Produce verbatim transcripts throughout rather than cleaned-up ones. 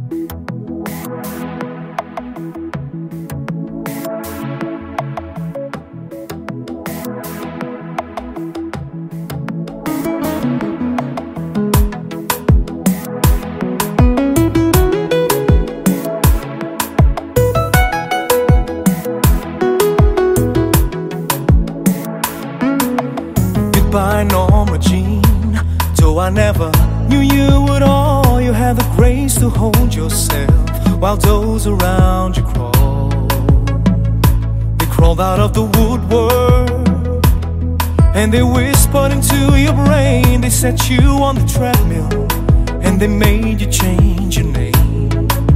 Goodbye, Norma Jean. Though I never knew you at all, you had the grace to hold yourself while those around you crawled. They crawled out of the woodwork and they whispered into your brain. They set you on the treadmill and they made you change your name.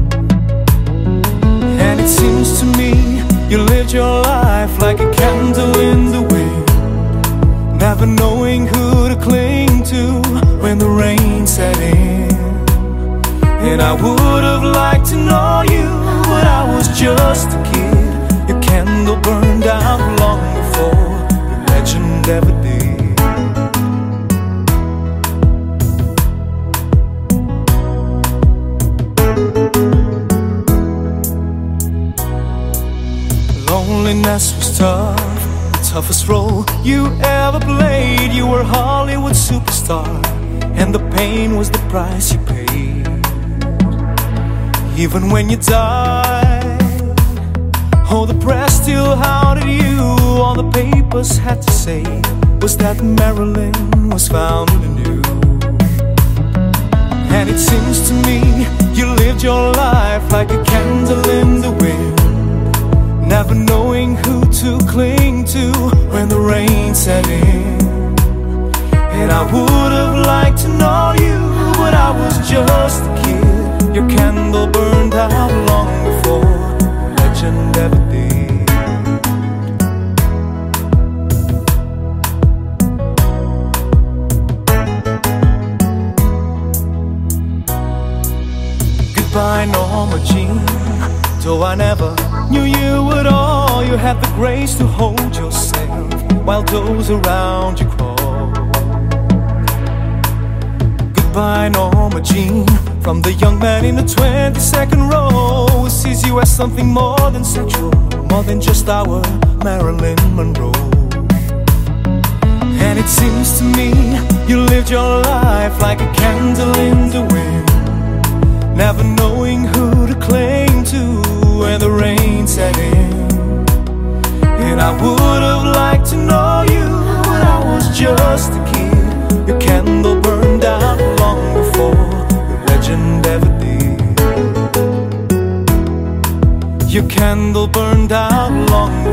And it seems to me you lived your life like a candle in the wind, never knowing who to cling to when the rain set in. And I would have liked to know you, but I was just a kid. Your candle burned out long before the legend ever did. Loneliness was tough, the toughest role you ever played. You were Hollywood superstar, and the pain was the price you paid. Even when you died, oh, the press still hounded you. All the papers had to say was that Marilyn was found anew. And it seems to me you lived your life like a candle in the wind, never knowing who to cling to when the rain set in. And I would have liked to know you, but I was just a kid. Your candle burned out long before the legend ever did. Goodbye, Norma Jean. Though I never knew you at all, you had the grace to hold yourself while those around you crawled. Goodbye, Norma Jean. From the young man in the twenty-second row who sees you as something more than sexual, more than just our Marilyn Monroe. And it seems to me you lived your life like a candle in the wind, never knowing who to cling to when the rain set in. And I would have liked to know you, but I was just a kid. Your candle burned out long before the legend ever did. Your candle burned out long